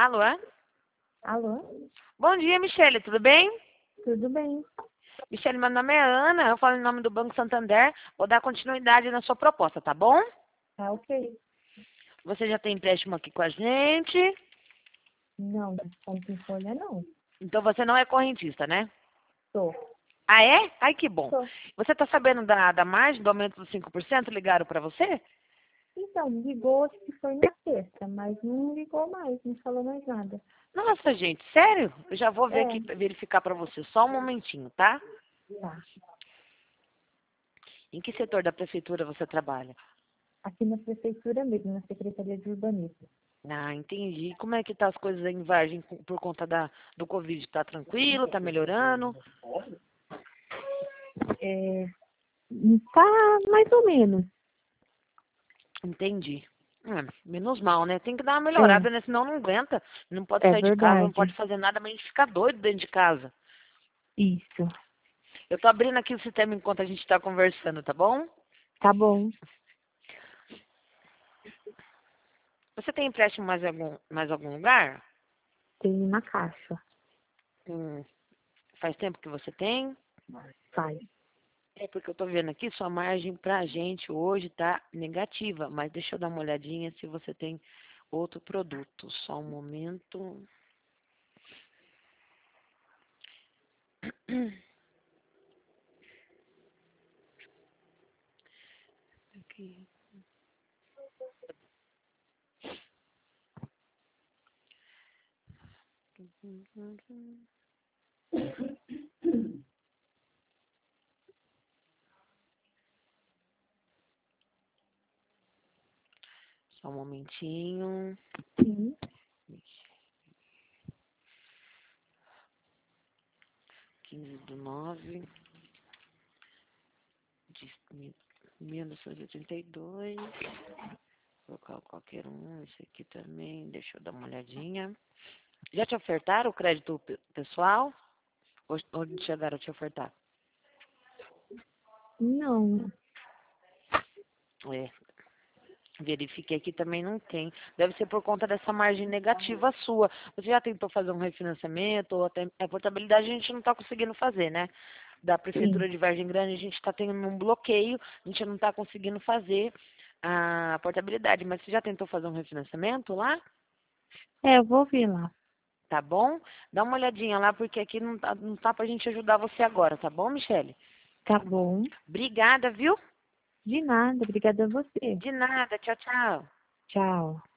Alô? Alô? Bom dia, Michele, tudo bem? Tudo bem? Michele, meu nome é Ana, eu falo em nome do Banco Santander. Vou dar continuidade na sua proposta, tá bom? Tá ok. Você já tem empréstimo aqui com a gente, Não, desconto em folha não. então você não é correntista, né? Tô. Ah, é? Ai, que bom. Tô. Você tá sabendo da margem, do aumento dos 5%? Ligaram para você? Então, ligou, acho que foi na sexta, mas não ligou mais, não falou mais nada. Nossa, gente, sério? Eu já vou ver É, aqui, verificar para você. Só um momentinho, tá? tá. Em que setor da prefeitura você trabalha? Aqui na prefeitura mesmo, na Secretaria de Urbanismo. Ah, entendi. Como é que tá as coisas aí em Vargem por conta do Covid? Tá tranquilo? Tá melhorando? É, tá mais ou menos. Entendi. Menos mal, né? Tem que dar uma É, melhorada, né? Senão não aguenta. Não pode é sair de casa, não pode verdade. fazer nada, mas a gente fica doido dentro de casa. Isso. Eu tô abrindo aqui o sistema enquanto a gente tá conversando, tá bom? Tá bom. Você tem empréstimo mais algum lugar? Tem uma caixa. Hum, faz tempo que você tem? Faz. É porque eu tô vendo aqui, sua margem pra gente hoje tá negativa, mas deixa eu dar uma olhadinha se você tem outro produto. Só um momento. Aqui. Só um momentinho. Sim. 15/9 de 1982. Vou colocar qualquer um, esse aqui também. Deixa eu dar uma olhadinha. Já te ofertaram o crédito pessoal? Ou onde chegaram a te ofertar? Não. É, verifiquei aqui também não tem. Deve ser por conta dessa margem negativa sua. Você já tentou fazer um refinanciamento ou até a portabilidade a gente não está conseguindo fazer, né? Da Sim. Prefeitura de Vargem Grande a gente está tendo um bloqueio, a gente não está conseguindo fazer a portabilidade. Mas você já tentou fazer um refinanciamento lá? É, eu vou ver lá. Tá bom? Dá uma olhadinha lá, porque aqui não tá pra gente ajudar você agora, tá bom, Michele? Tá bom. Obrigada, viu? De nada. Obrigada a você. De nada. Tchau, tchau. Tchau.